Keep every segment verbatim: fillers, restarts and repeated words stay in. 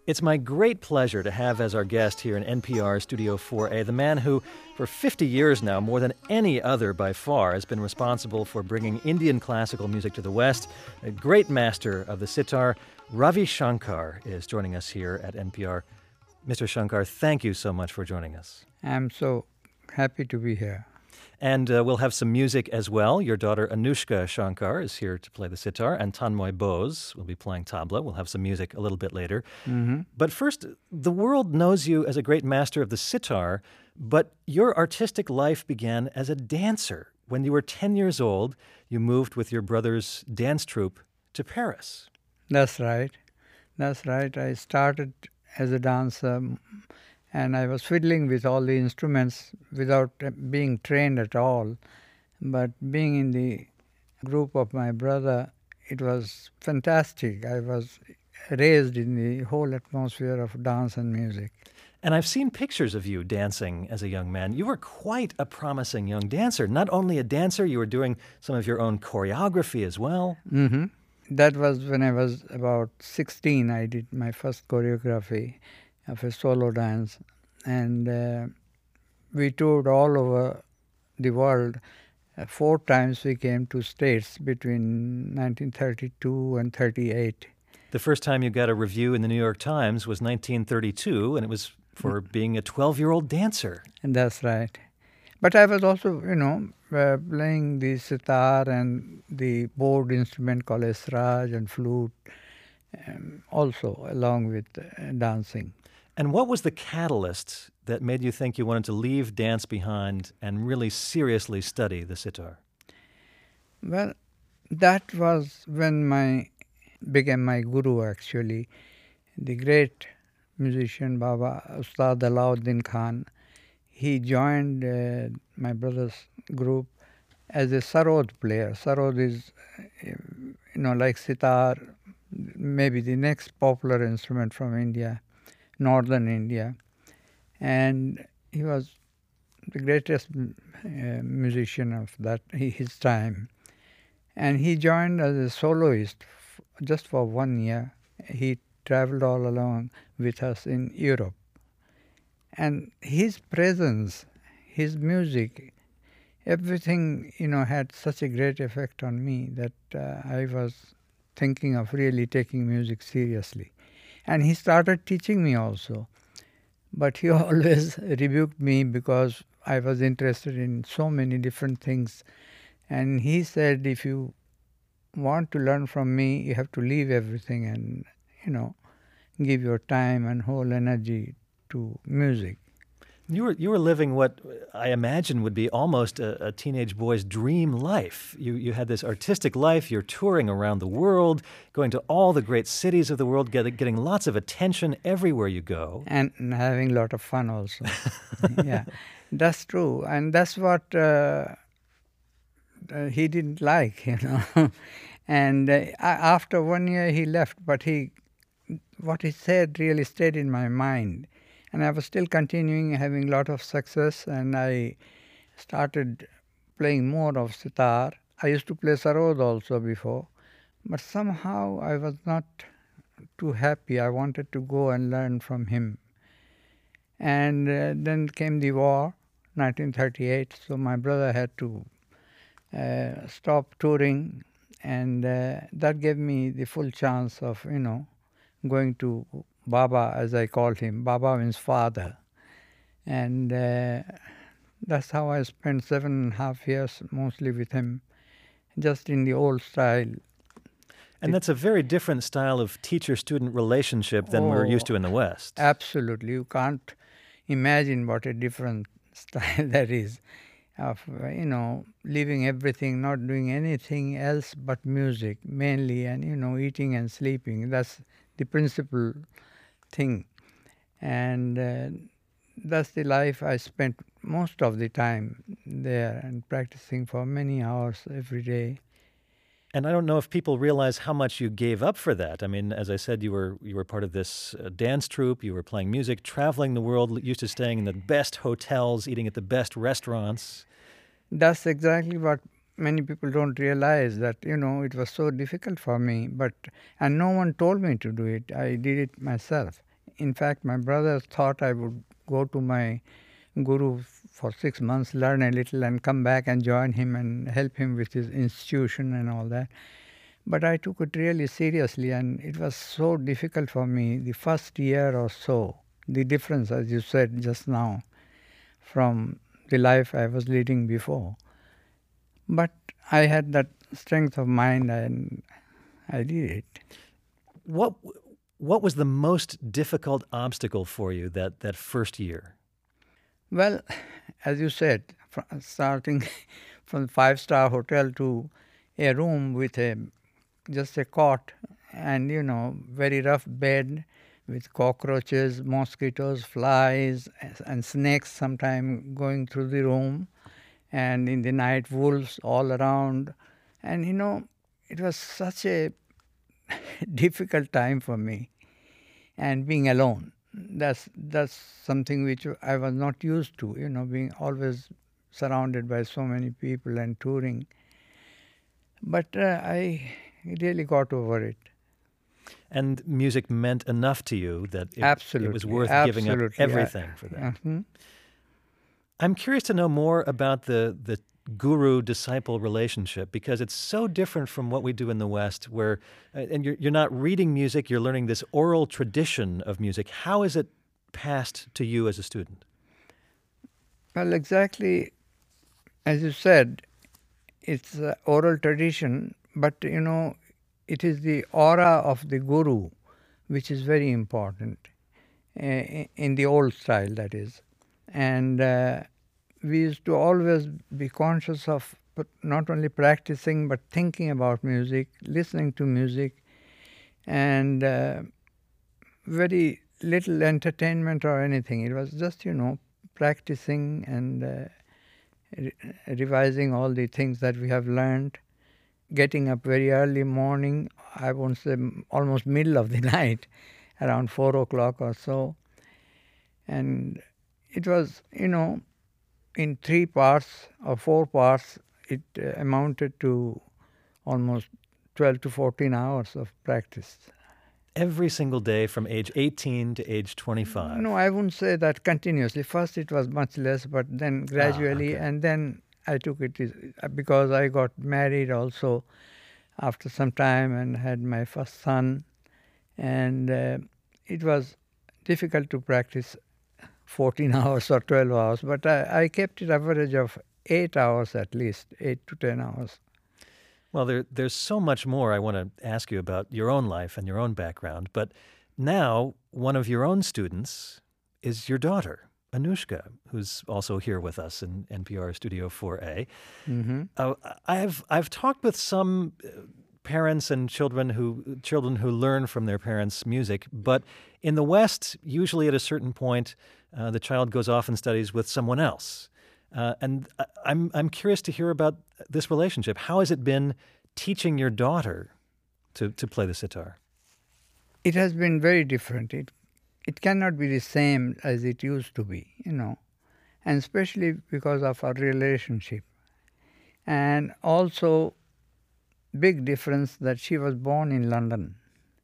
It's my great pleasure to have as our guest here in N P R Studio four A the man who, for fifty years now, more than any other by far, has been responsible for bringing Indian classical music to the West. A great master of the sitar, Ravi Shankar, is joining us here at N P R. Mister Shankar, thank you so much for joining us. I'm so happy to be here. And uh, we'll have some music as well. Your daughter Anushka Shankar is here to play the sitar, and Tanmoy Bose will be playing tabla. We'll have some music a little bit later. Mm-hmm. But first, the world knows you as a great master of the sitar, but your artistic life began as a dancer. When you were ten years old, you moved with your brother's dance troupe to Paris. That's right. That's right. I started as a dancer, and I was fiddling with all the instruments without being trained at all. But being in the group of my brother, it was fantastic. I was raised in the whole atmosphere of dance and music. And I've seen pictures of you dancing as a young man. You were quite a promising young dancer. Not only a dancer, you were doing some of your own choreography as well. Mm-hmm. That was when I was about sixteen. I did my first choreography of a solo dance, and uh, we toured all over the world. Uh, four times we came to States between nineteen thirty-two and thirty-eight. The first time you got a review in the New York Times was nineteen thirty-two, and it was for being a twelve-year-old dancer. And that's right. But I was also, you know, uh, playing the sitar and the board instrument called esraj and flute, um, also along with uh, dancing. And what was the catalyst that made you think you wanted to leave dance behind and really seriously study the sitar? Well, that was when my became my guru, actually. The great musician Baba Ustad Alauddin Khan, he joined uh, my brother's group as a sarod player. Sarod is, you know, like sitar, maybe the next popular instrument from India. Northern India, and he was the greatest uh, musician of that his time. And he joined as a soloist f- just for one year. He traveled all along with us in Europe. And his presence, his music, everything, you know, had such a great effect on me that uh, I was thinking of really taking music seriously. And he started teaching me also. But he always rebuked me because I was interested in so many different things. And he said, if you want to learn from me, you have to leave everything and, you know, give your time and whole energy to music. You were you were living what I imagine would be almost a, a teenage boy's dream life. You you had this artistic life. You're touring around the world, going to all the great cities of the world, getting getting lots of attention everywhere you go, and having a lot of fun also. Yeah, that's true, and that's what uh, uh, he didn't like, you know. And uh, after one year he left, but he what he said really stayed in my mind. And I was still continuing, having a lot of success, and I started playing more of sitar. I used to play sarod also before, but somehow I was not too happy. I wanted to go and learn from him. And uh, then came the war, nineteen thirty-eight, so my brother had to uh, stop touring, and uh, that gave me the full chance of, you know, going to Baba, as I called him. Baba means father. And uh, that's how I spent seven and a half years mostly with him, just in the old style. And that's a very different style of teacher-student relationship than oh, we're used to in the West. Absolutely. You can't imagine what a different style that is. Of, you know, leaving everything, not doing anything else but music, mainly, and, you know, eating and sleeping. That's the principal thing. And uh, that's the life I spent most of the time there and practicing for many hours every day. And I don't know if people realize how much you gave up for that. I mean, as I said, you were you were part of this uh, dance troupe, you were playing music, traveling the world, used to staying in the best hotels, eating at the best restaurants. That's exactly what many people don't realize, that, you know, it was so difficult for me, but and no one told me to do it. I did it myself. In fact, my brothers thought I would go to my guru for six months, learn a little, and come back and join him and help him with his institution and all that. But I took it really seriously, and it was so difficult for me the first year or so. The difference, as you said just now, from the life I was leading before. But I had that strength of mind, and I did it. What what was the most difficult obstacle for you that, that first year? Well, as you said, fr- starting from five-star hotel to a room with a just a cot and, you know, very rough bed with cockroaches, mosquitoes, flies, and snakes sometimes going through the room, and in the night wolves all around. And, you know, it was such a difficult time for me, and being alone. That's that's something which I was not used to, you know, being always surrounded by so many people and touring. But uh, I really got over it. And music meant enough to you that it, Absolutely. it was worth Absolutely. giving up everything I, for that. Uh-huh. I'm curious to know more about the, the guru-disciple relationship, because it's so different from what we do in the West, where, uh, and you're, you're not reading music, you're learning this oral tradition of music. How is it passed to you as a student? Well, exactly as you said, it's uh, oral tradition, but, you know, it is the aura of the guru which is very important, uh, in the old style, that is. And uh, we used to always be conscious of not only practicing but thinking about music, listening to music, and uh, very little entertainment or anything. It was just, you know, practicing and uh, re- revising all the things that we have learned, getting up very early morning, I won't say almost middle of the night, around four o'clock or so. And it was, you know, in three parts or four parts, it uh, amounted to almost twelve to fourteen hours of practice. Every single day from age eighteen to age twenty-five? No, I wouldn't say that continuously. First it was much less, but then gradually, Ah, okay. and then I took it because I got married also after some time and had my first son, and uh, it was difficult to practice fourteen hours or twelve hours, but I, I kept it average of eight hours at least, eight to ten hours. Well, there, there's so much more I want to ask you about your own life and your own background, but now one of your own students is your daughter, Anushka, who's also here with us in N P R Studio four A. Mm-hmm. Uh, I've I've talked with some parents and children who children who learn from their parents' music, but in the West, usually at a certain point, uh, the child goes off and studies with someone else. Uh, and I'm I'm curious to hear about this relationship. How has it been teaching your daughter to, to play the sitar? It has been very different. It it cannot be the same as it used to be, you know, and especially because of our relationship. And also, big difference that she was born in London,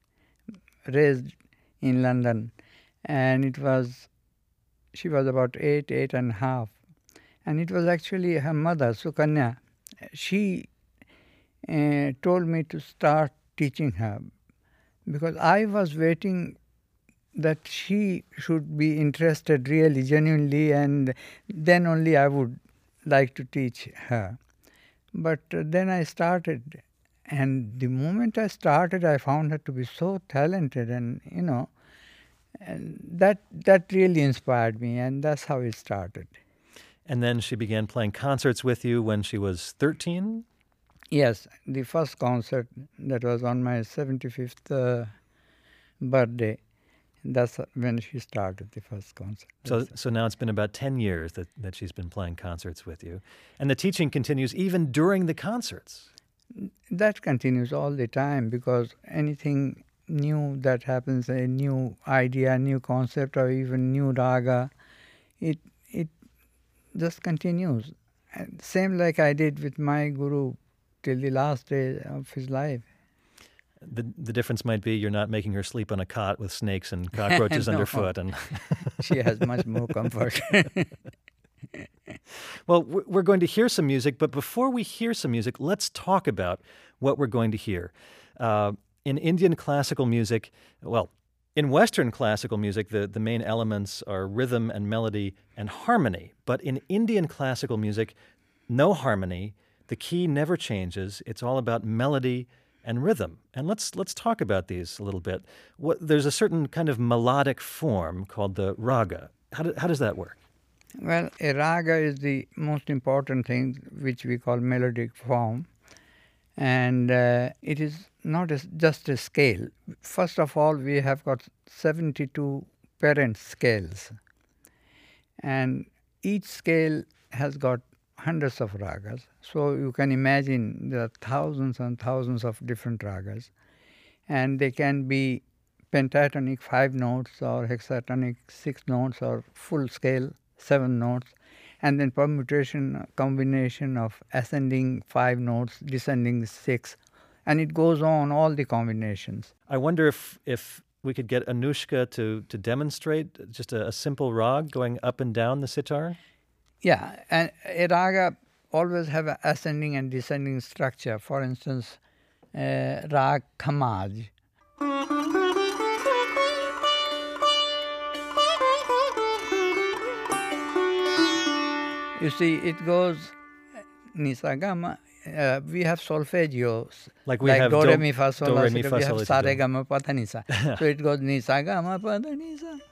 raised in London, and it was, she was about eight, eight and a half. And it was actually her mother, Sukanya. She uh, told me to start teaching her because I was waiting that she should be interested really, genuinely, and then only I would like to teach her. But uh, then I started, and the moment I started, I found her to be so talented, and, you know, and that that really inspired me, and that's how it started. And then she began playing concerts with you when she was thirteen? Yes, the first concert that was on my seventy-fifth uh, birthday, that's when she started the first concert. So so now it's been about ten years that, that she's been playing concerts with you. And the teaching continues even during the concerts. That continues all the time because anything new that happens, a new idea, new concept, or even new raga, it it just continues. And same like I did with my guru till the last day of his life. The the difference might be you're not making her sleep on a cot with snakes and cockroaches No. underfoot. And She has much more comfort. well, w- we're going to hear some music, but before we hear some music, let's talk about what we're going to hear. Uh, in Indian classical music, well, in Western classical music, the, the main elements are rhythm and melody and harmony. But in Indian classical music, no harmony. The key never changes. It's all about melody and rhythm. And let's let's talk about these a little bit. What, there's a certain kind of melodic form called the raga. How, do, how does that work? Well, a raga is the most important thing, which we call melodic form. And uh, it is not a, just a scale. First of all, we have got seventy-two parent scales. And each scale has got hundreds of ragas. So you can imagine there are thousands and thousands of different ragas. And they can be pentatonic five notes or hexatonic six notes or full scale seven notes. And then permutation, combination of ascending five notes, descending six. And it goes on, all the combinations. I wonder if if we could get Anushka to, to demonstrate just a, a simple rag going up and down the sitar. Yeah, and a raga always have an ascending and descending structure. For instance, uh, rag Khamaj. You see, it goes Nisagama. Uh, we have solfeggios. Like we like have do, do, re, mi, fa, sol, do, la, re, si, mi, do. fa, We sol, have la, sa, si, re, do. ga, ma, pa, tha, ni, sa. So it goes ni, sa, ga, ma, pa, tha, ni, sa.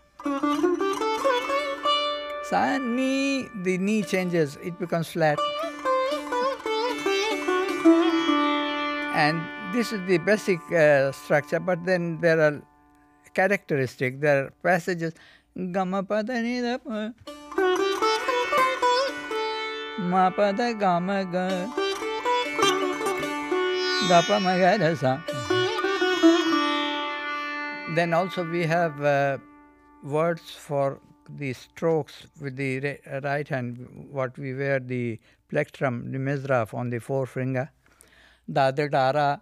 Sa, ni, the ni changes. It becomes flat. And this is the basic uh, structure, but then there are characteristics, there are passages. Ga, ma, pa, tha, ni, da, pa. Ma, pa, da, ga, ma, ga. Then also we have uh, words for the strokes with the ra- right hand, what we wear the plectrum, the mizraf on the forefinger. Dadri dara,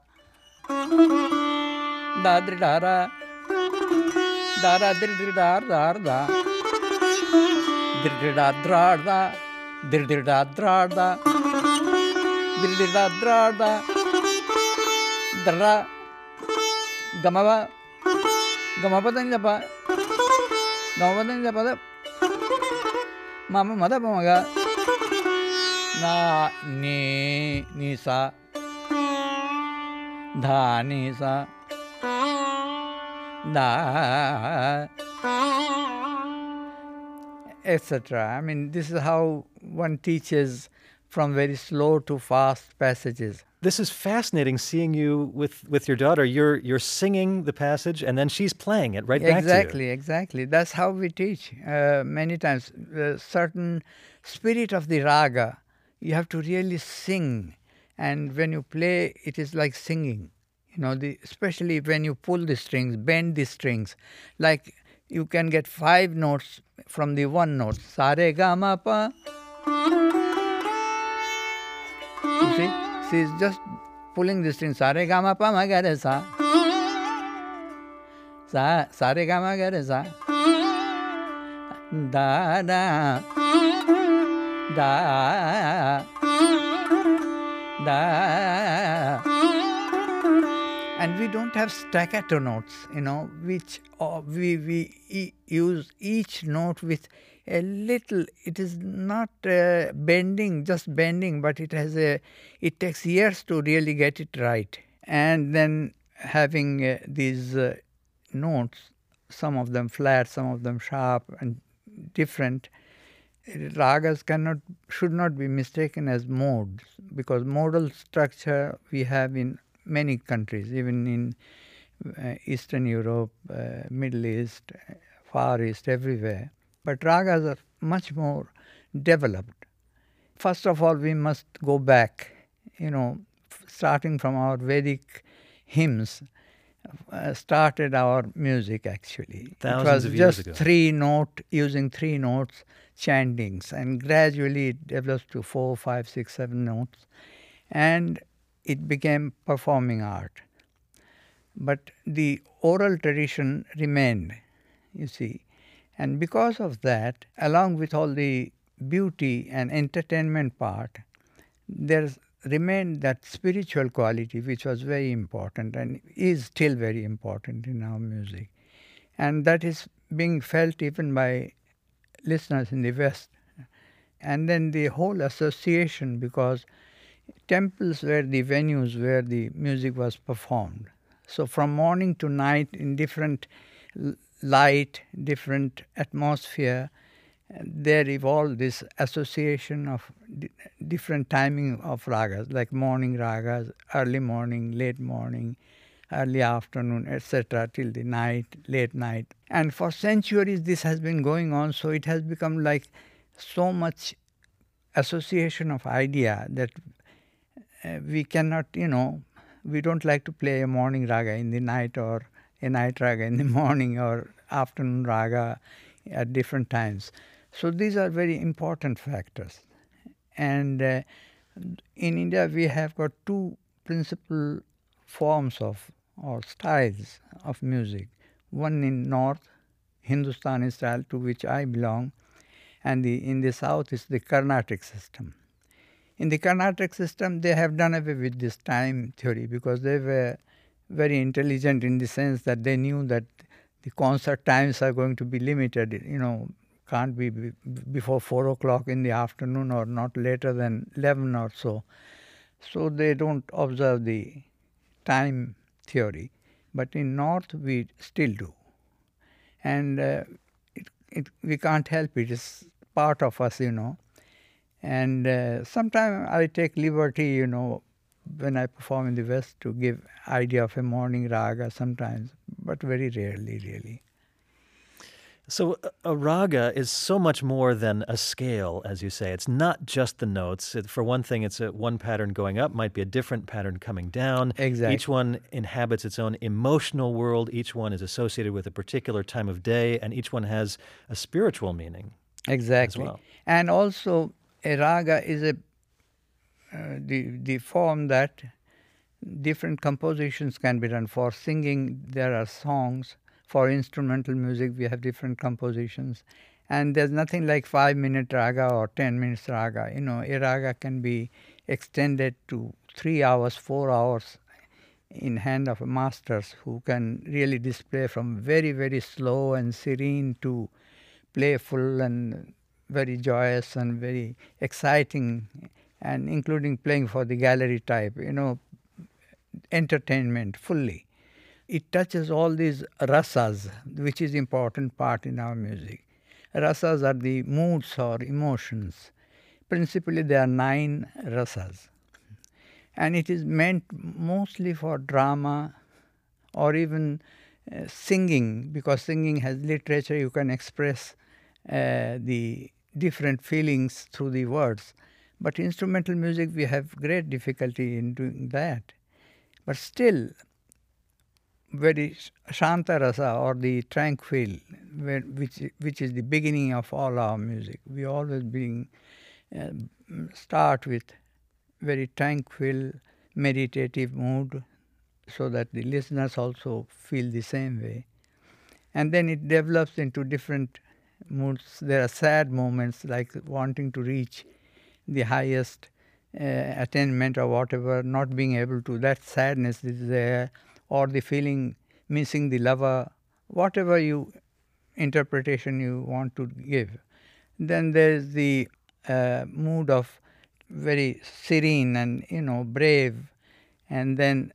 dadri dara, dara dri dar dar da, dri da drar da, dri da drar da, dri da drar da. Dra, gamava, gamapadan japa, gamapadan japa, mama mada pamaga, na ni nisa, dha nisa, da, et cetera. I mean, this is how one teaches from very slow to fast passages. This is fascinating seeing you with, with your daughter. You're you're singing the passage and then she's playing it right back to you. Exactly, exactly. That's how we teach uh, many times. A certain spirit of the raga, you have to really sing. And when you play, it is like singing. You know, the, especially when you pull the strings, bend the strings. Like you can get five notes from the one note. Sa re ga ma pa. You see? She's just pulling the string. Sa re ga ma pa ma ga re sa. Sa sa re ga ma ga re sa. Da da da da. And we don't have staccato notes, you know, which uh, we we e- use each note with a little. It is not uh, bending, just bending, but it has a. It takes years to really get it right. And then having uh, these uh, notes, some of them flat, some of them sharp and different. Ragas cannot should not be mistaken as modes, because modal structure we have in many countries, even in uh, Eastern Europe, uh, Middle East, Far East, everywhere. But ragas are much more developed. First of all, we must go back, you know, starting from our Vedic hymns, uh, started our music actually. Thousands it was of years just ago. three note, using three notes, chantings, and gradually it develops to four, five, six, seven notes. And it became performing art. but the oral tradition remained, you see. And because of that, along with all the beauty and entertainment part, there remained that spiritual quality which was very important and is still very important in our music. And that is being felt even by listeners in the West. And then the whole association, because temples were the venues where the music was performed. So from morning to night in different light, different atmosphere, there evolved this association of d- different timing of ragas, like morning ragas, early morning, late morning, early afternoon, et cetera, till the night, late night. And for centuries this has been going on, so it has become like so much association of idea that uh, we cannot, you know, we don't like to play a morning raga in the night or a night raga in the morning or afternoon raga at different times. So these are very important factors. And uh, in India we have got two principal forms of or styles of music. One in North, Hindustani style, to which I belong, and the, in the South is the Carnatic system. In the Carnatic system, they have done away with this time theory because they were very intelligent in the sense that they knew that the concert times are going to be limited, you know, can't be b- before four o'clock in the afternoon or not later than eleven or so. So they don't observe the time theory. But in North, we still do. And uh, it, it, we can't help it. It's part of us, you know. And uh, sometimes I take liberty, you know, when I perform in the West to give idea of a morning raga sometimes, but very rarely, really. So a a raga is so much more than a scale, as you say. It's not just the notes. It, for one thing, it's a one pattern going up, might be a different pattern coming down. Exactly. Each one inhabits its own emotional world. Each one is associated with a particular time of day, and each one has a spiritual meaning. Exactly. As well. And also, a raga is a uh, the the form that different compositions can be done. For singing, there are songs. For instrumental music, we have different compositions. And there's nothing like five-minute raga or ten minutes raga. You know, a raga can be extended to three hours, four hours in hand of masters who can really display from very, very slow and serene to playful and very joyous and very exciting, and including playing for the gallery type, you know, entertainment fully. It touches all these rasas, which is important part in our music. Rasas are the moods or emotions. Principally, there are nine rasas. And it is meant mostly for drama or even uh, singing, because singing has literature, you can express uh, the different feelings through the words. But instrumental music, we have great difficulty in doing that. But still, very shanta rasa or the tranquil, where, which which is the beginning of all our music. We always bring uh, start with very tranquil, meditative mood, so that the listeners also feel the same way. And then it develops into different moods. There are sad moments like wanting to reach the highest uh, attainment or whatever, not being able to. That sadness is there, or the feeling missing the lover, whatever you interpretation you want to give. Then there is the uh, mood of very serene and, you know, brave, and then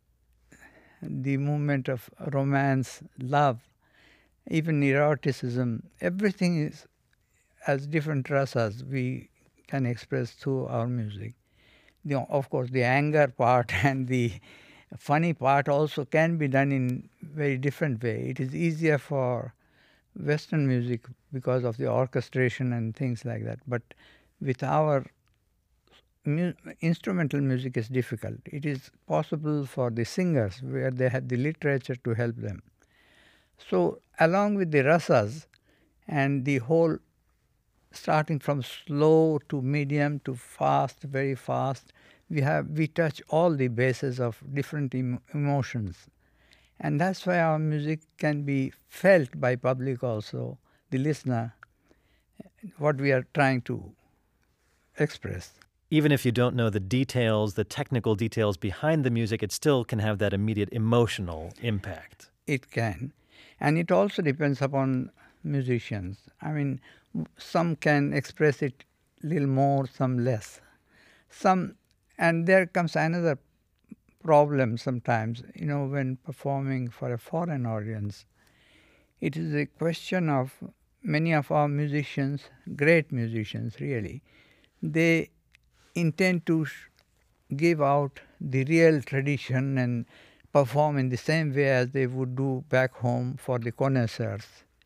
the movement of romance, love, even eroticism. Everything is as different rasas we can express through our music. The, of course, the anger part and the funny part also can be done in very different way. It is easier for Western music because of the orchestration and things like that. But with our mu- instrumental music is difficult. It is possible for the singers where they have the literature to help them. So along with the rasas and the whole starting from slow to medium to fast, very fast, we have we touch all the bases of different em- emotions. And that's why our music can be felt by public also, the listener, what we are trying to express. Even if you don't know the details, the technical details behind the music, it still can have that immediate emotional impact. It can. And it also depends upon musicians. I mean, some can express it a little more, some less. Some, and there comes another problem sometimes, you know, when performing for a foreign audience. It is a question of many of our musicians, great musicians really, they intend to sh- give out the real tradition and perform in the same way as they would do back home for the connoisseurs.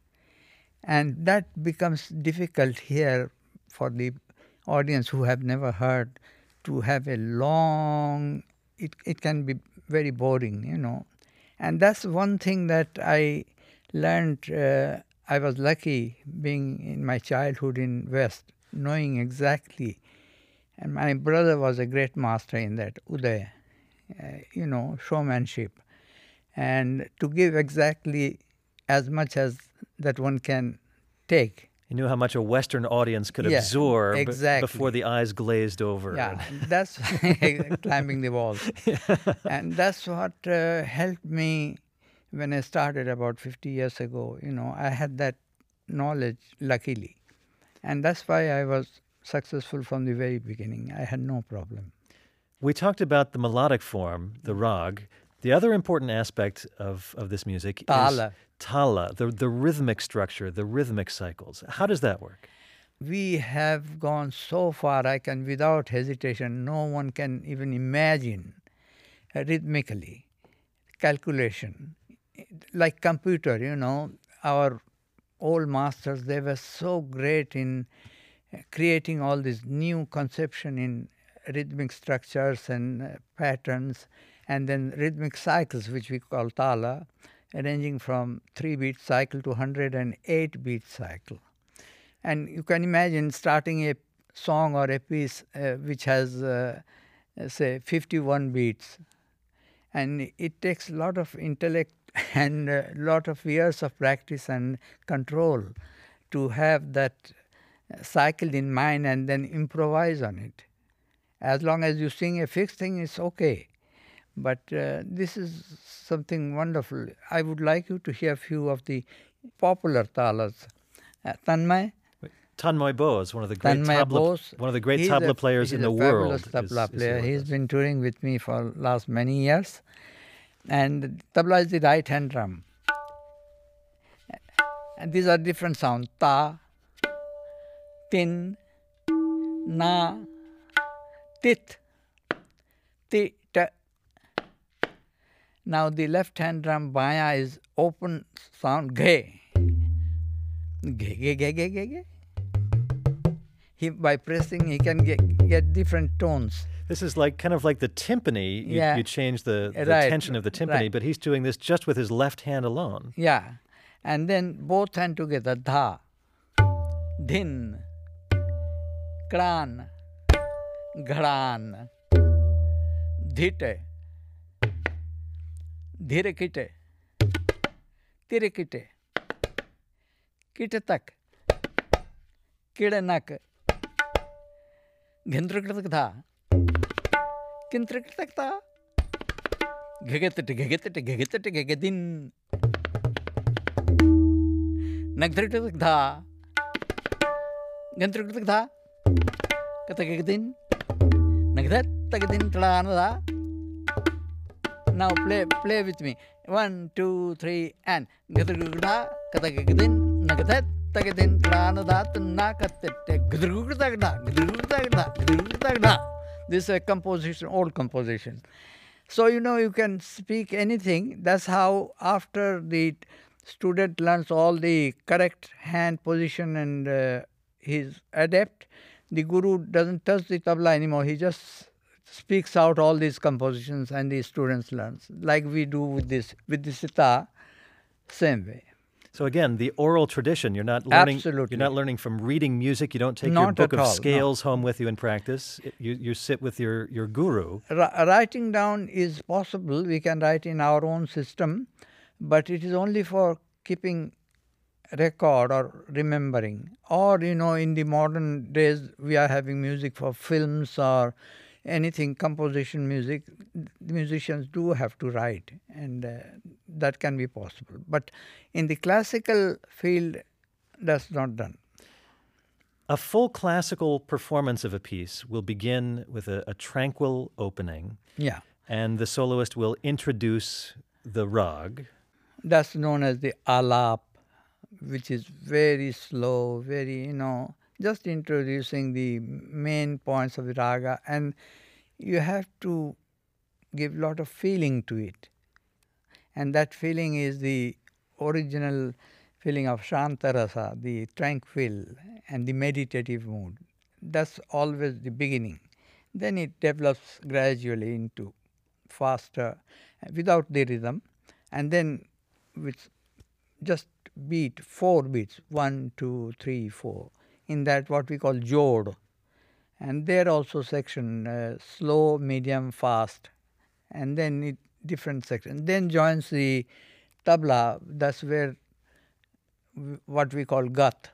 And that becomes difficult here for the audience who have never heard to have a long, it, it can be very boring, you know. And that's one thing that I learned. Uh, I was lucky being in my childhood in West, knowing exactly. And my brother was a great master in that, Uday, uh, you know, showmanship. And to give exactly as much as that one can take. He knew how much a Western audience could Yeah, absorb exactly. before the eyes glazed over. Yeah, that's climbing the walls. And that's what uh, helped me when I started about fifty years ago. You know, I had that knowledge, luckily. And that's why I was successful from the very beginning. I had no problem. We talked about the melodic form, the rag. The other important aspect of, of this music Tala. is tala, the, the rhythmic structure, the rhythmic cycles. How does that work? We have gone so far, I can, without hesitation, no one can even imagine uh, rhythmically, calculation. Like computer, you know, our old masters, they were so great in creating all this new conception in rhythmic structures and uh, patterns, and then rhythmic cycles, which we call tala, ranging from three-beat cycle to one hundred eight-beat cycle. And you can imagine starting a song or a piece uh, which has, uh, say, fifty-one beats. And it takes a lot of intellect and a lot of years of practice and control to have that cycle in mind and then improvise on it. As long as you sing a fixed thing, it's okay. But uh, this is something wonderful. I would like you to hear a few of the popular talas. Uh, Tanmay. Tanmay Bose, one of the great Tanmay tabla, Bose, one of the great he's tabla a- players he's in a the world. fabulous tabla is- is player. here with He's us. been touring with me for last many years. And tabla is the right hand drum. And these are different sounds. Ta, tin, na, tit, ti, ta. Now the left hand drum baya is open sound ge. Ge, ge, ge, ge, ge, ge. He, by pressing, he can get, get different tones. This is like kind of like the timpani. You, Yeah. you change the, the Right, tension of the timpani, right. but he's doing this just with his left hand alone. Yeah. And then both hand together. Dha, dhin, kran, gharan, dhite, dhirekite, tirekite, kitatak, kidanak, gendrakta, kintrakrtakta, gegetate, gegetate, gegetate, gegedin. Nagdrikdakda, Gantrikdakda, Katagadin, Nagdat, Tagadin, Tlanada. Now play play with me. One, two, three, and Gatrikda, Katagadin, Nagadat, Tagadin, Tlanada, Nakatet, Gadrukdagda, Gadrukdagda, Gadrukdagda. This is a composition, old composition. So, you know, you can speak anything. That's how after the student learns all the correct hand position and uh, he's adept, the guru doesn't touch the tabla anymore. He just speaks out all these compositions and the students learns, like we do with this, with the sita, same way. So again, the oral tradition, you're not learning Absolutely. You're not learning from reading music. You don't take Not your book at of all, no. scales home with you in practice. It- you, you sit with your, your guru. R- writing down is possible. We can write in our own system, but it is only for keeping record or remembering. Or, you know, in the modern days, we are having music for films or anything, composition music. The musicians do have to write, and uh, that can be possible. But in the classical field, that's not done. A full classical performance of a piece will begin with a, a tranquil opening. Yeah. And the soloist will introduce the rag. That's known as the alap, which is very slow, very, you know, just introducing the main points of the raga. And you have to give a lot of feeling to it. And that feeling is the original feeling of Shantarasa, the tranquil and the meditative mood. That's always the beginning. Then it develops gradually into faster, without the rhythm, and then with just beat, four beats, one, two, three, four. In that what we call jod. And there also section, uh, slow, medium, fast. And then it, different section. Then joins the tabla, that's where what we call gat.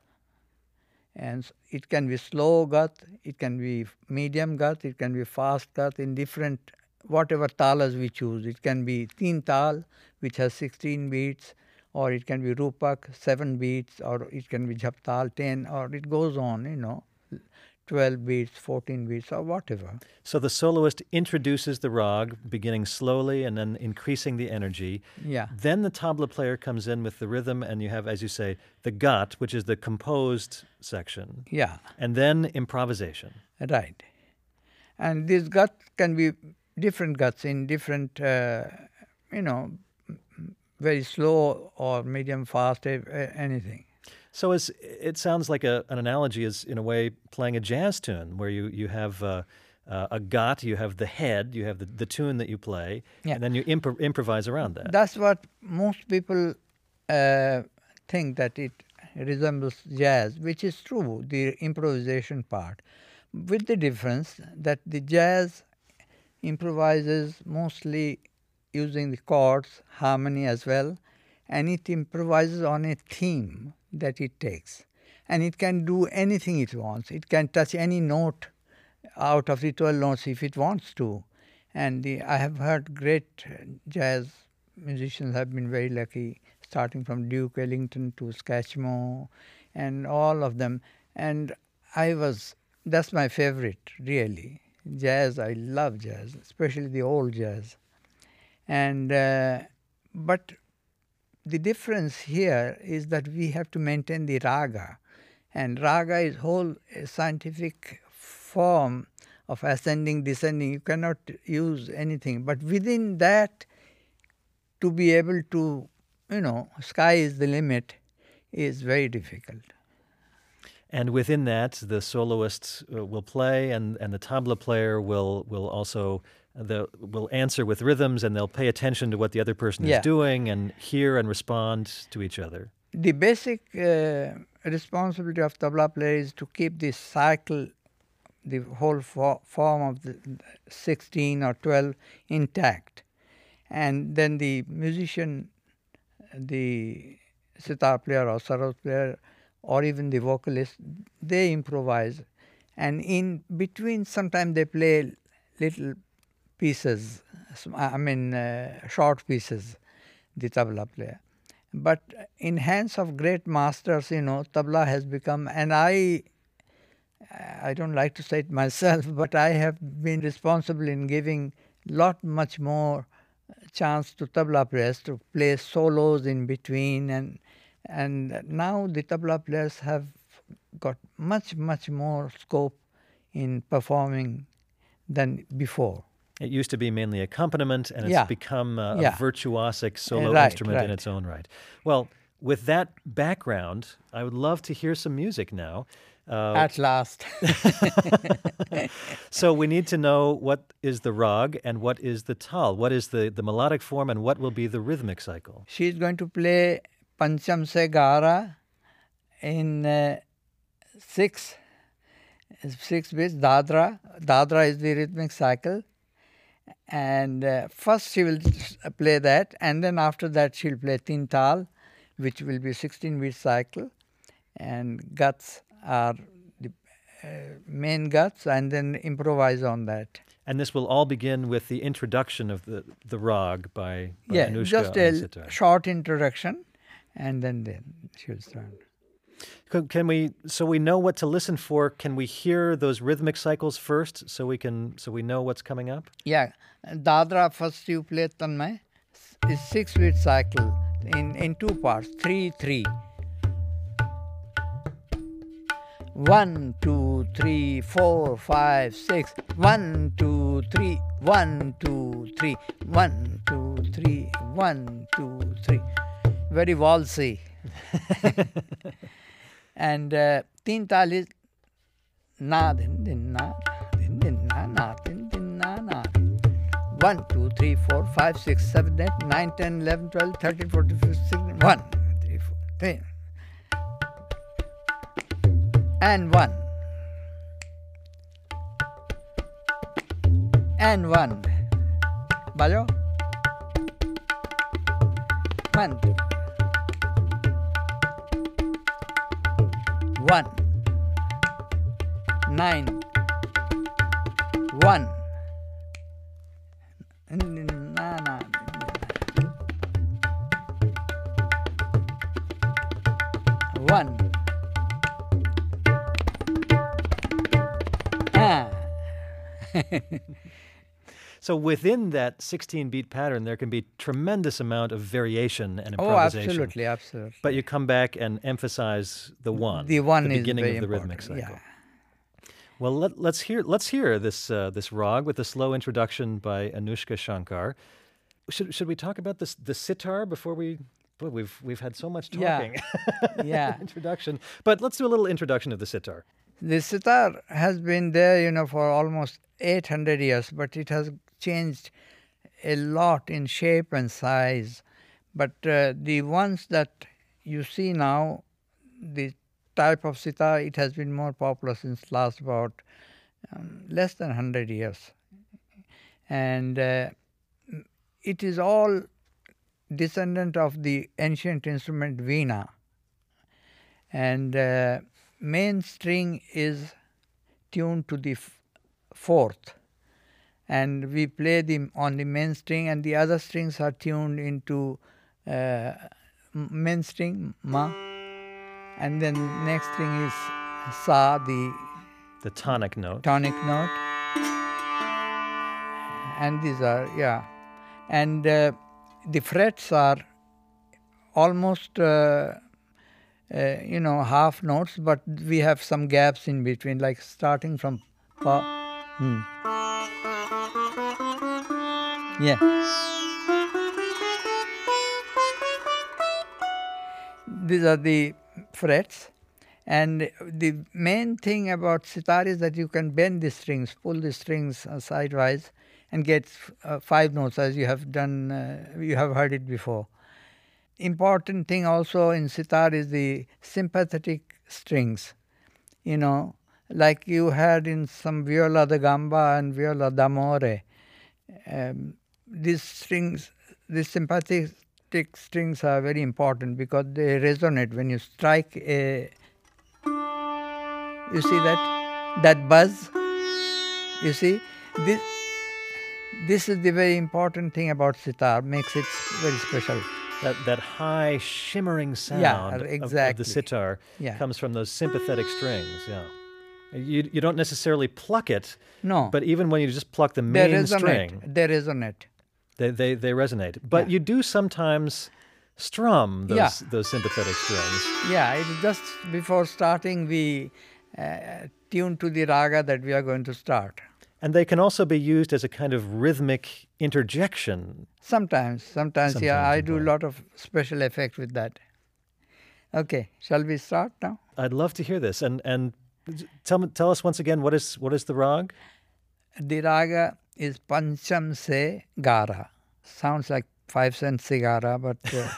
And it can be slow gat, it can be medium gat, it can be fast gat in different, whatever talas we choose. It can be teen tal, which has sixteen beats, or it can be rupak, seven beats, or it can be jhaptal, ten, or it goes on, you know, twelve beats, fourteen beats, or whatever. So the soloist introduces the rag, beginning slowly and then increasing the energy. Yeah. Then the tabla player comes in with the rhythm, and you have, as you say, the gat, which is the composed section. Yeah. And then improvisation. Right. And this gut can be different guts in different, uh, you know, very slow or medium fast, anything. So it's, it sounds like a, an analogy is, in a way, playing a jazz tune, where you, you have uh, uh, a gat, you have the head, you have the, the tune that you play, yeah. and then you imp- improvise around that. That's what most people uh, think, that it resembles jazz, which is true, the improvisation part, with the difference that the jazz improvises mostly using the chords, harmony as well, and it improvises on a theme that it takes. And it can do anything it wants. It can touch any note out of the twelve notes if it wants to. And the, I have heard great jazz musicians have been very lucky, starting from Duke Ellington to Skachmo and all of them. And I was, that's my favorite, really. Jazz, I love jazz, especially the old jazz. And uh, but the difference here is that we have to maintain the raga. And raga is whole scientific form of ascending, descending. You cannot use anything. But within that, to be able to, you know, sky is the limit, is very difficult. And within that, the soloist uh, will play, and, and the tabla player will will also the, will answer with rhythms, and they'll pay attention to what the other person yeah. is doing and hear and respond to each other. The basic uh, responsibility of tabla player is to keep this cycle, the whole fo- form of the sixteen or twelve intact. And then the musician, the sitar player or sarod player, or even the vocalist, they improvise. And in between, sometimes they play little pieces, I mean uh, short pieces, the tabla player. But in hands of great masters, you know, tabla has become, and I I don't like to say it myself, but I have been responsible in giving lot much more chance to tabla players to play solos in between, and and now the tabla players have got much, much more scope in performing than before. It used to be mainly accompaniment, and it's yeah. become a, yeah. a virtuosic solo right, instrument right. in its own right. Well, with that background, I would love to hear some music now. Uh, At last. So we need to know what is the rag and what is the tal. What is the, the melodic form, and what will be the rhythmic cycle? She's going to play Pancham Se Gara in uh, six, six beats, Dadra. Dadra is the rhythmic cycle. And uh, first she will play that, and then after that she'll play Teen Tal, which will be sixteen beat cycle, and guts are the uh, main guts, and then improvise on that. And this will all begin with the introduction of the, the rag by, by yeah, Anushka just on a sitar. short introduction, and then, then she'll start. Can, can we, so we know what to listen for, can we hear those rhythmic cycles first so we can, so we know what's coming up? Yeah, Dadra first you play Tanmay, is six beat cycle in, in two parts, three, three. One, two, three, four, five, six. One, two, three, one, two, three, one, two, three, one, two, three. Very waltzy. And uh, Teen Tal is na din din na din din na na din din na na. One, two, three, four, five, six, seven, eight, nine, ten, eleven, twelve, thirteen, fourteen, fifteen, sixteen. One, three, four, three. And one. And one. Bajo. One, two. One. Nine. One. Na, na. One. Ah. So within that sixteen beat pattern, there can be tremendous amount of variation and Oh, improvisation. absolutely, absolutely. But you come back and emphasize the one, The one the is beginning very of the rhythmic important, cycle. yeah. Well, let, let's hear let's hear this uh, this rag with a slow introduction by Anushka Shankar. Should should we talk about this the sitar before we? Boy, we've we've had so much Yeah. talking. Yeah. Introduction, but let's do a little introduction of the sitar. The sitar has been there, you know, for almost eight hundred years, but it has changed a lot in shape and size. But uh, the ones that you see now, the type of sitar, it has been more popular since last about um, less than one hundred years. And uh, it is all descendant of the ancient instrument veena. And uh, main string is tuned to the f- fourth, and we play the on the main string, and the other strings are tuned into uh, main string ma, and then next string is sa, the The tonic note. tonic note, and these are yeah, and uh, the frets are almost. Uh, Uh, you know, half notes, but we have some gaps in between, like starting from pa. Hmm. Yeah. These are the frets. And the main thing about sitar is that you can bend the strings, pull the strings uh, sidewise, and get uh, five notes, as you have done, uh, you have heard it before. Important thing also in sitar is the sympathetic strings, you know, like you had in some viola da gamba and viola d'amore. Um, these strings, these sympathetic strings are very important because they resonate when you strike a, you see that, that buzz, you see, this, this is the very important thing about sitar, makes it very special. That that high shimmering sound Yeah, of- of, exactly. the sitar Yeah. comes from those sympathetic strings. Yeah, you you don't necessarily pluck it. No. But even when you just pluck the They main resonate. string, They resonate. they they, they resonate. But Yeah. you do sometimes strum those Yeah. those sympathetic strings. Yeah, it is just before starting we uh, tune to the raga that we are going to start. And they can also be used as a kind of rhythmic interjection. Sometimes, sometimes, yeah, Sometimes I do a involved. lot of special effect with that. Okay, shall we start now? I'd love to hear this. And and tell me, tell us once again what is what is the rag? The raga is Pancham Se Gara. Sounds like five cent cigara, but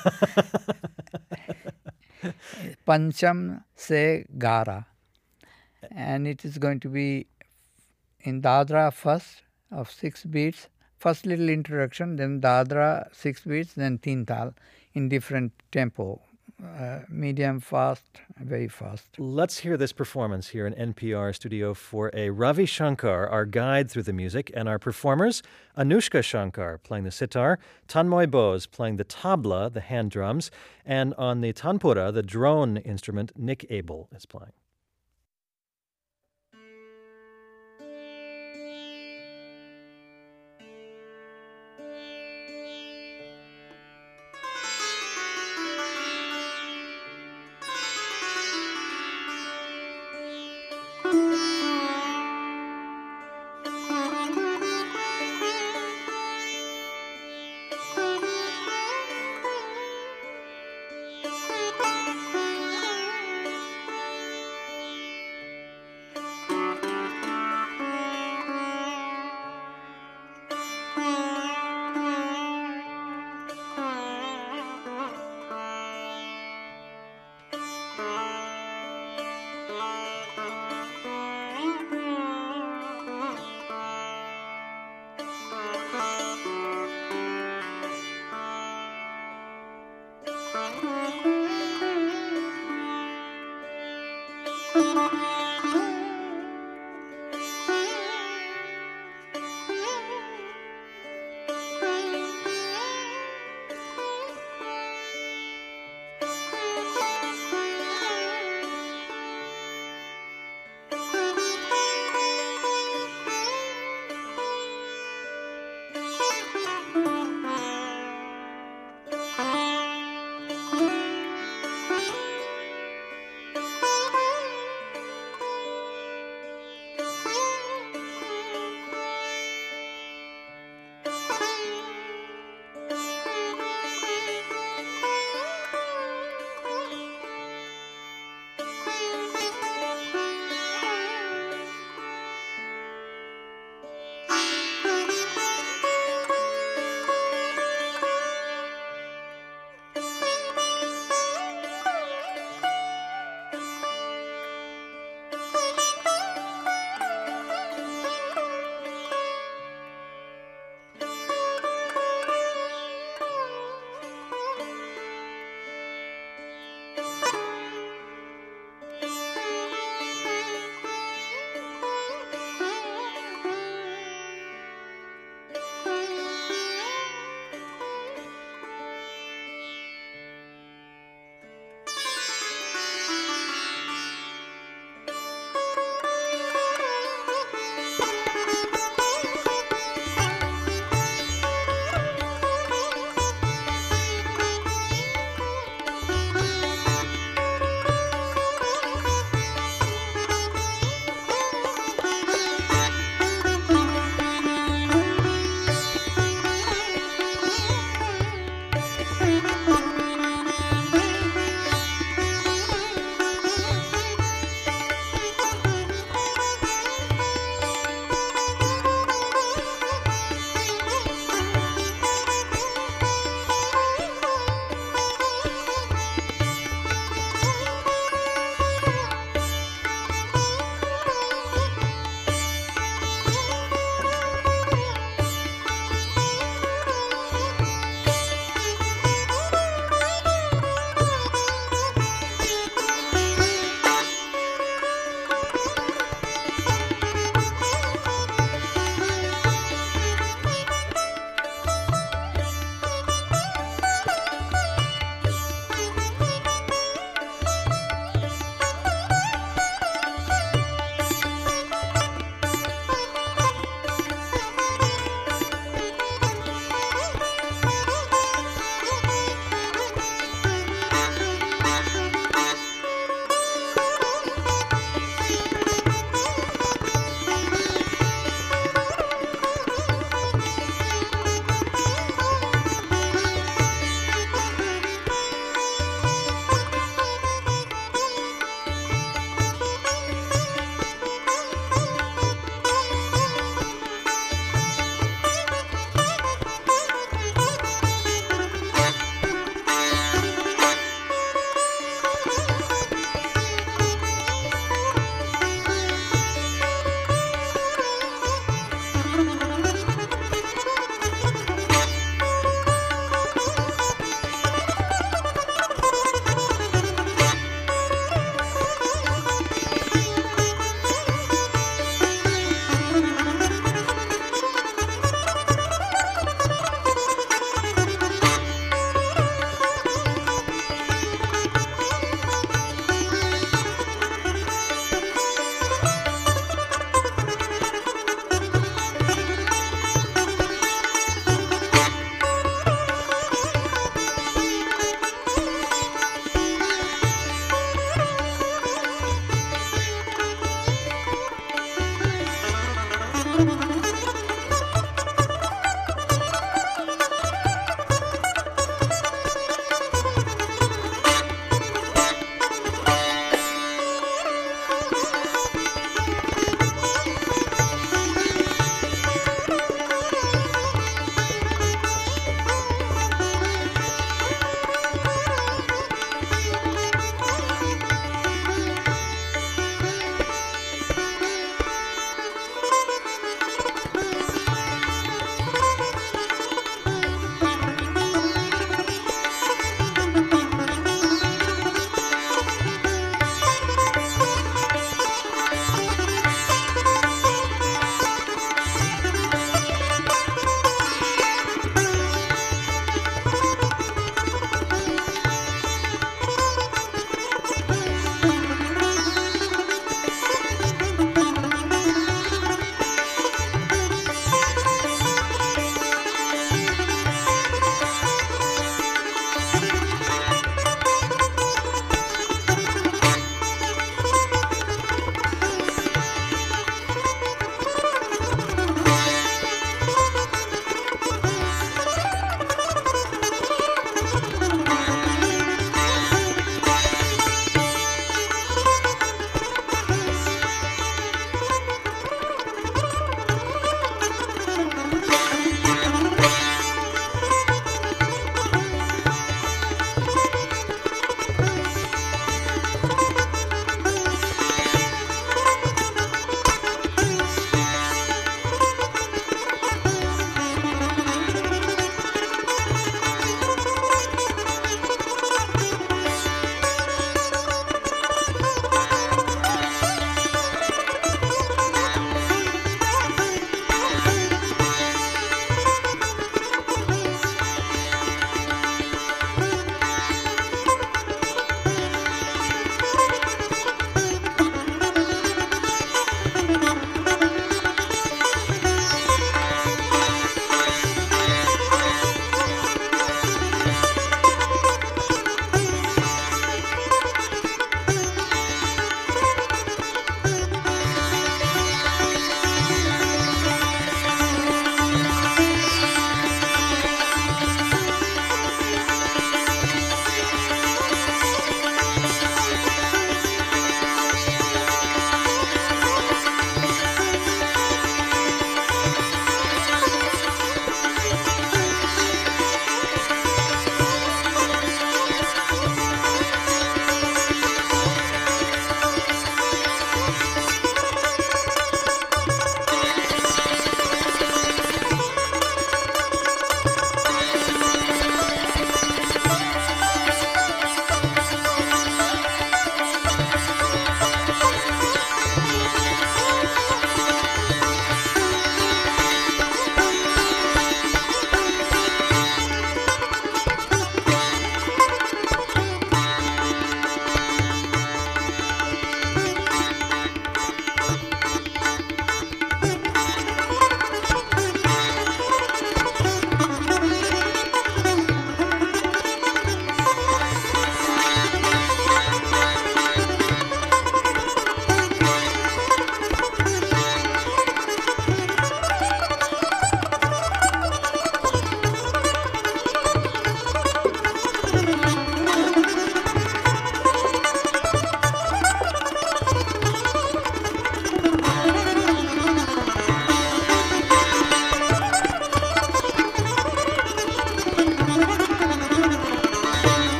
uh, Pancham Se Gara. And it is going to be in Dadra first of six beats, first little introduction, then Dadra, six beats, then Teen Tal in different tempo. Uh, medium, fast, very fast. Let's hear this performance here in N P R Studio four A. Ravi Shankar, our guide through the music, and our performers, Anushka Shankar playing the sitar, Tanmoy Bose playing the tabla, the hand drums, and on the tanpura, the drone instrument, Nick Abel is playing.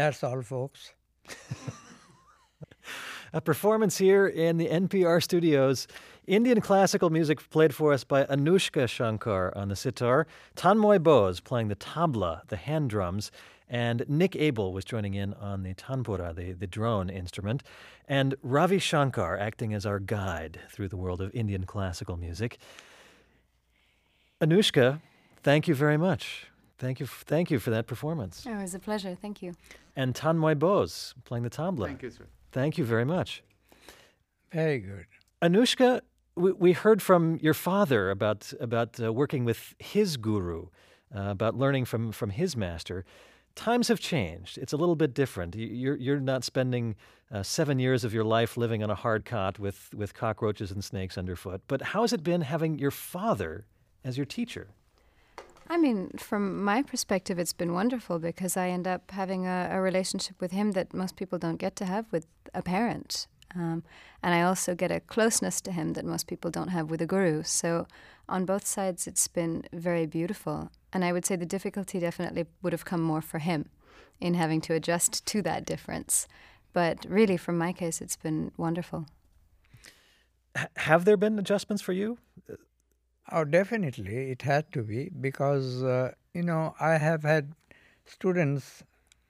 That's all, folks. A performance here in the N P R studios. Indian classical music played for us by Anushka Shankar on the sitar, Tanmoy Bose playing the tabla, the hand drums, and Nick Abel was joining in on the tanpura, the, the drone instrument, and Ravi Shankar acting as our guide through the world of Indian classical music. Anushka, thank you very much. Thank you, thank you for that performance. Oh, it was a pleasure. Thank you. And Tanmoy Bose playing the tabla. Thank you, sir. Thank you very much. Very good. Anushka, we, we heard from your father about about uh, working with his guru, uh, about learning from, from his master. Times have changed. It's a little bit different. You- You're you're not spending uh, seven years of your life living on a hard cot with, with cockroaches and snakes underfoot. But how has it been having your father as your teacher? I mean, from my perspective, it's been wonderful because I end up having a, a relationship with him that most people don't get to have with a parent. Um, and I also get a closeness to him that most people don't have with a guru. So on both sides, it's been very beautiful. And I would say the difficulty definitely would have come more for him in having to adjust to that difference. But really, from my case, it's been wonderful. H- have there been adjustments for you? Oh, definitely, it had to be because, uh, you know, I have had students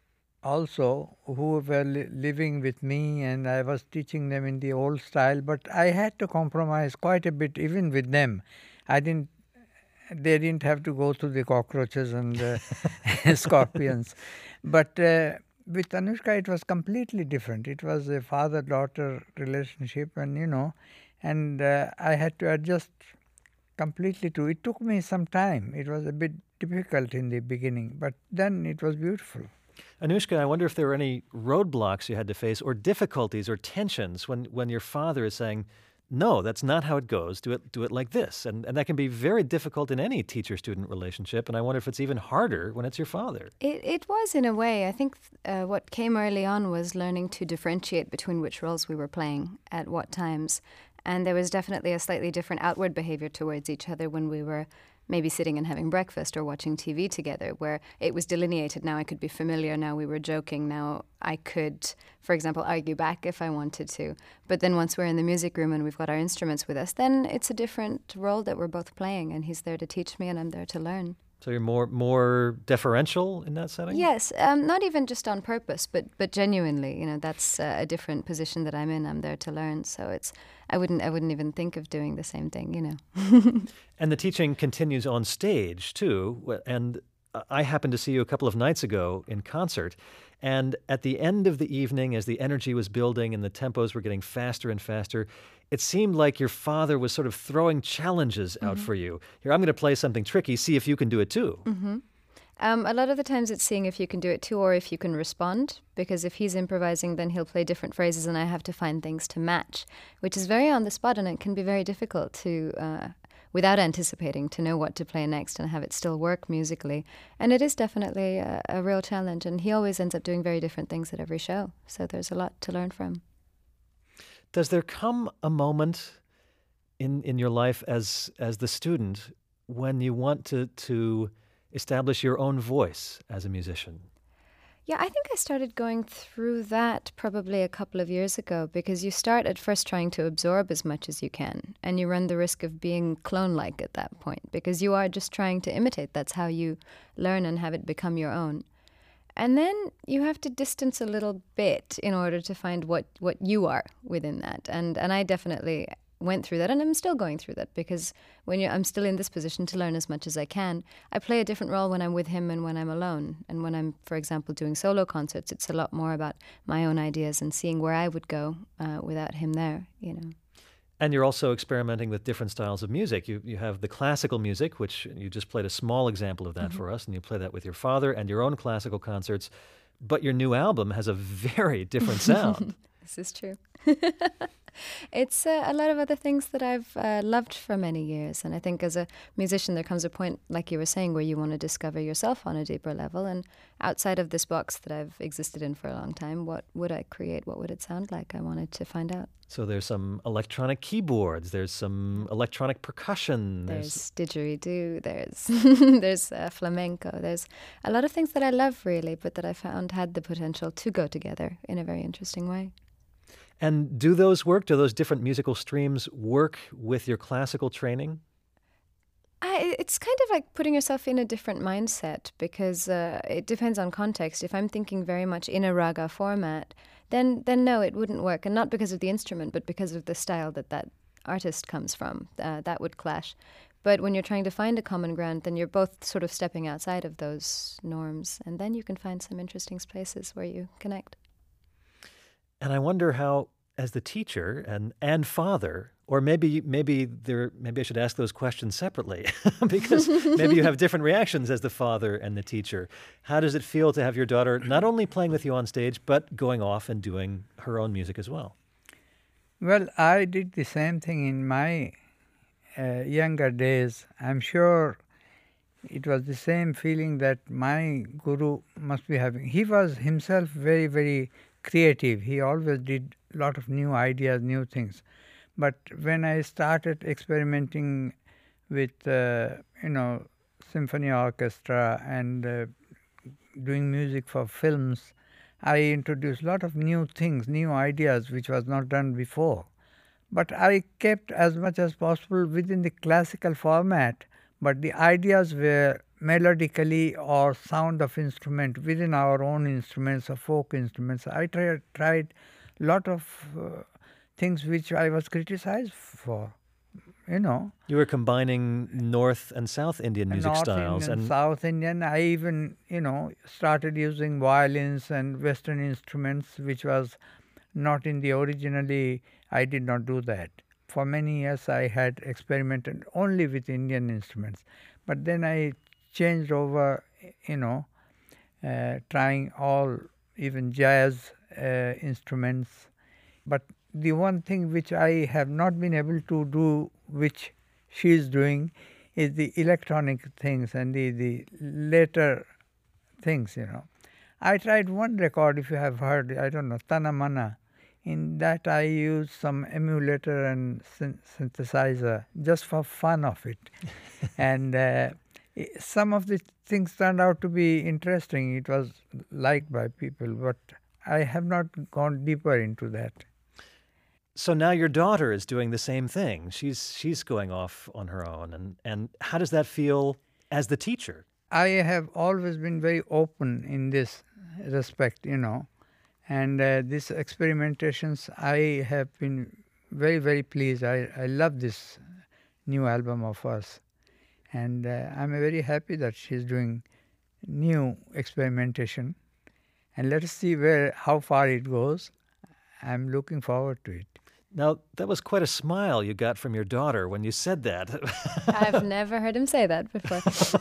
also who were li- living with me and I was teaching them in the old style, but I had to compromise quite a bit even with them. I didn't, they didn't have to go through the cockroaches and uh, scorpions. But uh, with Anushka, it was completely different. It was a father-daughter relationship and, you know, and uh, I had to adjust completely to it. Took me some time. It was a bit difficult in the beginning, but then it was beautiful. Anushka, I wonder if there were any roadblocks you had to face or difficulties or tensions when, when your father is saying, no, that's not how it goes. Do it do it like this. And, and that can be very difficult in any teacher-student relationship. And I wonder if it's even harder when it's your father. It it was in a way. I think uh, what came early on was learning to differentiate between which roles we were playing at what times. And there was definitely a slightly different outward behavior towards each other when we were maybe sitting and having breakfast or watching T V together, where it was delineated. Now I could be familiar, now we were joking, now I could, for example, argue back if I wanted to. But then once we're in the music room and we've got our instruments with us, then it's a different role that we're both playing, and he's there to teach me and I'm there to learn. So you're more more deferential in that setting? Yes, um, not even just on purpose, but but genuinely, you know, that's uh, a different position that I'm in. I'm there to learn, so it's I wouldn't I wouldn't even think of doing the same thing, you know. And the teaching continues on stage, too. And I happened to see you a couple of nights ago in concert. And at the end of the evening, as the energy was building and the tempos were getting faster and faster, it seemed like your father was sort of throwing challenges out Mm-hmm. for you. Here, I'm going to play something tricky. See if you can do it, too. Mm-hmm. Um, a lot of the times it's seeing if you can do it too or if you can respond, because if he's improvising, then he'll play different phrases and I have to find things to match, which is very on the spot, and it can be very difficult to, uh, without anticipating, to know what to play next and have it still work musically. And it is definitely a, a real challenge, and he always ends up doing very different things at every show, so there's a lot to learn from. Does there come a moment in in your life as as the student when you want to to establish your own voice as a musician? Yeah, I think I started going through that probably a couple of years ago, because you start at first trying to absorb as much as you can, and you run the risk of being clone-like at that point, because you are just trying to imitate. That's how you learn and have it become your own. And then you have to distance a little bit in order to find what, what you are within that. And and I definitely went through that, and I'm still going through that, because when you I'm still in this position to learn as much as I can. I play a different role when I'm with him and when I'm alone. And when I'm, for example, doing solo concerts, it's a lot more about my own ideas and seeing where I would go uh, without him there, you know. And you're also experimenting with different styles of music. You you have the classical music, which you just played a small example of that Mm-hmm. for us, and you play that with your father and your own classical concerts. But your new album has a very different sound. This is true. It's uh, a lot of other things that I've uh, loved for many years. And I think as a musician, there comes a point, like you were saying, where you want to discover yourself on a deeper level. And outside of this box that I've existed in for a long time, what would I create? What would it sound like? I wanted to find out. So there's some electronic keyboards, there's some electronic percussion. There's, there's didgeridoo, there's, there's uh, flamenco. There's a lot of things that I love, really, but that I found had the potential to go together in a very interesting way. And do those work? Do those different musical streams work with your classical training? I, it's kind of like putting yourself in a different mindset, because uh, it depends on context. If I'm thinking very much in a raga format, then then no, it wouldn't work. And not because of the instrument, but because of the style that that artist comes from. Uh, that would clash. But when you're trying to find a common ground, then you're both sort of stepping outside of those norms. And then you can find some interesting places where you connect. And I wonder how, as the teacher and and father, or maybe maybe there maybe I should ask those questions separately, because maybe you have different reactions as the father and the teacher. How does it feel to have your daughter not only playing with you on stage, but going off and doing her own music as well? Well, I did the same thing in my uh, younger days. I'm sure it was the same feeling that my guru must be having. He was himself very, very creative. He always did a lot of new ideas, new things. But when I started experimenting with, uh, you know, symphony orchestra and uh, doing music for films, I introduced a lot of new things, new ideas, which was not done before. But I kept as much as possible within the classical format, but the ideas were melodically or sound of instrument within our own instruments or folk instruments. I tried tried a lot of uh, things which I was criticized for, you know. You were combining North and South Indian music North styles. Indian, and South Indian. I even, you know, started using violins and Western instruments, which was not in the originally. I did not do that. For many years I had experimented only with Indian instruments. But then I changed over, you know, uh, trying all, even jazz uh, instruments. But the one thing which I have not been able to do, which she is doing, is the electronic things and the, the later things, you know. I tried one record, if you have heard, I don't know, Tana Mana. In that I used some emulator and syn- synthesizer just for fun of it. and uh, some of the things turned out to be interesting. It was liked by people, but I have not gone deeper into that. So now your daughter is doing the same thing. She's she's going off on her own. And, and how does that feel as the teacher? I have always been very open in this respect, you know. And uh, these experimentations, I have been very, very pleased. I, I love this new album of us. And uh, I'm very happy that she's doing new experimentation. And let us see where how far it goes. I'm looking forward to it. Now, that was quite a smile you got from your daughter when you said that. I've never heard him say that before.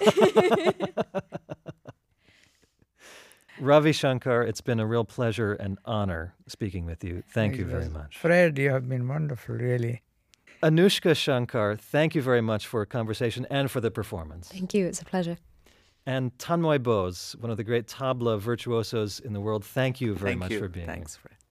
Ravi Shankar, it's been a real pleasure and honor speaking with you. Thank you very much. Fred, you have been wonderful, really. Anushka Shankar, thank you very much for a conversation and for the performance. Thank you. It's a pleasure. And Tanmoy Bose, one of the great tabla virtuosos in the world, thank you very thank much you. for being Thanks, here. Fred.